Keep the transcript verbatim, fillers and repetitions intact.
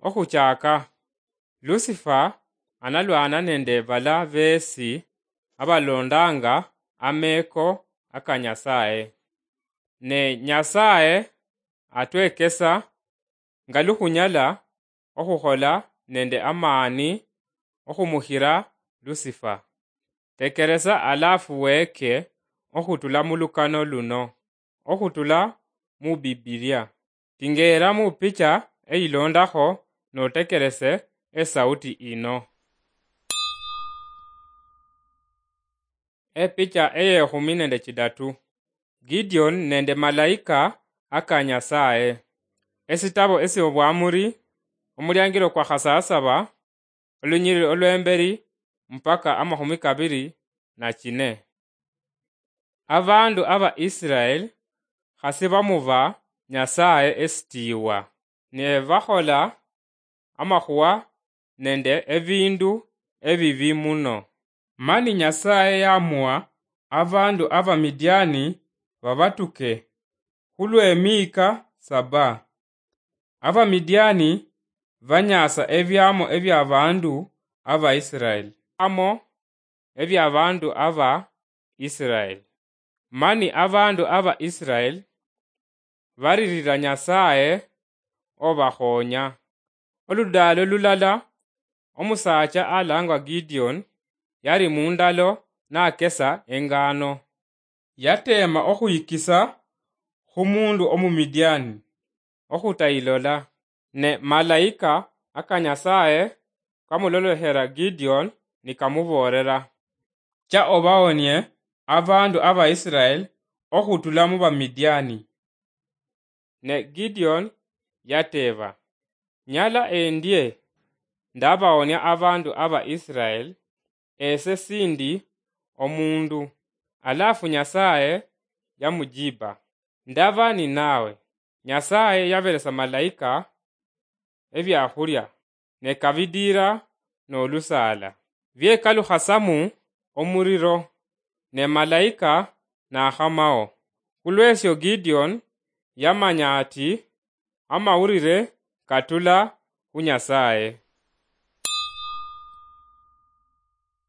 okhuchaka Lucifer analwana nende bala besi abalondanga ameko aka Nyasaye. Ne Nyasaye atwekesa nga lukhunyala okhukhola nende amani okhumukhira Lucifer. Tekeresa alafu weke okhutula mulukano luno, okhutula mu Biblia. Tingera mu picha eilondakho notekerese esauti ino. Epicha eye khumi nende chidatu. Gideon nende malaika aka Nyasaye. Esitabo esi obwamuri omulyangilo kwa khasasaba olunyiri olwemberi mpaka amakhumi kabiri na chine. Abandu aba Israel khasi bamuba Nyasaye esitiwa ne bakhola amakhuwa nende ebindu ebibi muno. Mani Nyasaye yamua abandu aba Midiani babatuke khulwe emika saba. Aba Midiani banyasa ebyamo ebya abandu aba Israel. Amo ebya abandu aba Israel. Mani abandu aba Israel baririra Nyasaye obakhonya. Oludalo lulala omusacha alangwa Gideon yari mundalo nakesa engano. Yatema okhuyikisa khumundu omumidiani okhutailola. Ne malaika aka Nyasaye kamulolokhera Gideon nikamuborera cha obaonye abandu aba Israel okhutula mu Bamidiani. Ne Gideon yateba, nyala endye ndabaonya abandu aba Israel ese sindi omundu. Alafu Nyasaye yamujiba, ndaba ni nawe. Nyasaye yabelesa malaika ebyakhulya ne kabidira n'olusala byekalukhasamu omuriro ne malaika nakhamao. Khulwesyo Gideon yamanya ati amawulire katula khu Nyasaye.